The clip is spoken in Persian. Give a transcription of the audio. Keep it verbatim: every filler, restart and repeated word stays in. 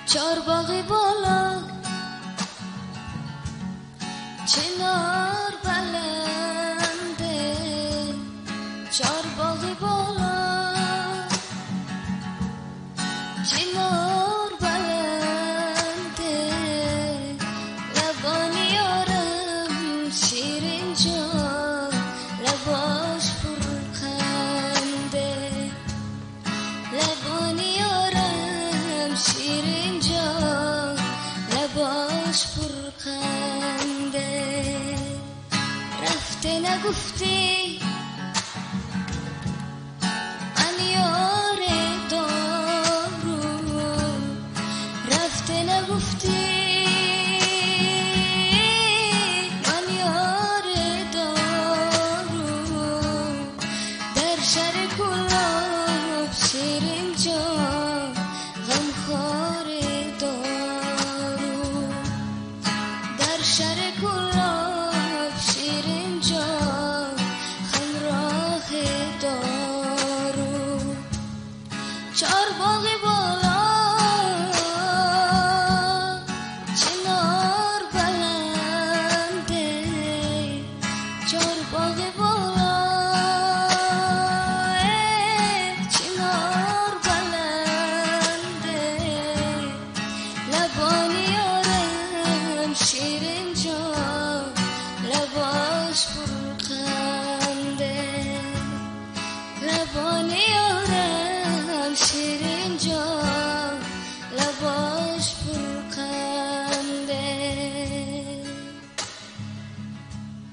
چارباغی بالا چنار بلنده، چارباغی بالا چنار بلنده، لبان یارم شیرین جان لباش پرخنده، لبان یارم شیرین جان لباش پرخنده. رفته نگفتی من یار دارو، رفته نگفتی من یار دارو، در شهر کلا